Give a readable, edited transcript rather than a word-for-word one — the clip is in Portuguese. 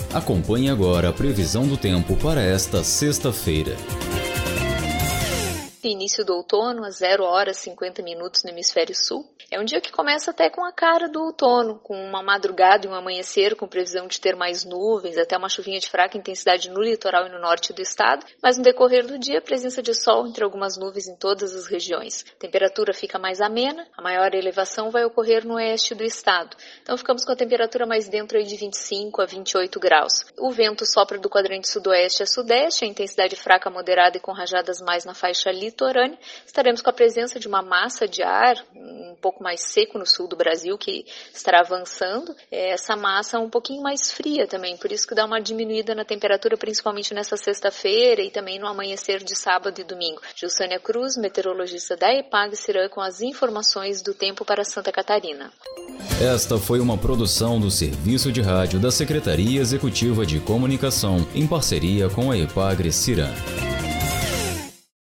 Acompanhe agora a previsão do tempo para esta sexta-feira. Início do outono, às 0h50 no hemisfério sul. É um dia que começa até com a cara do outono, com uma madrugada e um amanhecer com previsão de ter mais nuvens, até uma chuvinha de fraca intensidade no litoral e no norte do estado, mas no decorrer do dia, presença de sol entre algumas nuvens em todas as regiões. A temperatura fica mais amena, a maior elevação vai ocorrer no oeste do estado. Então ficamos com a temperatura mais dentro aí de 25 a 28 graus. O vento sopra do quadrante sudoeste a sudeste, a intensidade fraca moderada e com rajadas mais na faixa litorânea. Estaremos com a presença de uma massa de ar um pouco mais seco no sul do Brasil, que estará avançando. Essa massa é um pouquinho mais fria também, por isso que dá uma diminuída na temperatura, principalmente nessa sexta-feira e também no amanhecer de sábado e domingo. Gilsânia Cruz, meteorologista da EPAG-CIRAM, com as informações do tempo para Santa Catarina. Esta foi uma produção do Serviço de Rádio da Secretaria Executiva de Comunicação, em parceria com a EPAG-CIRAM.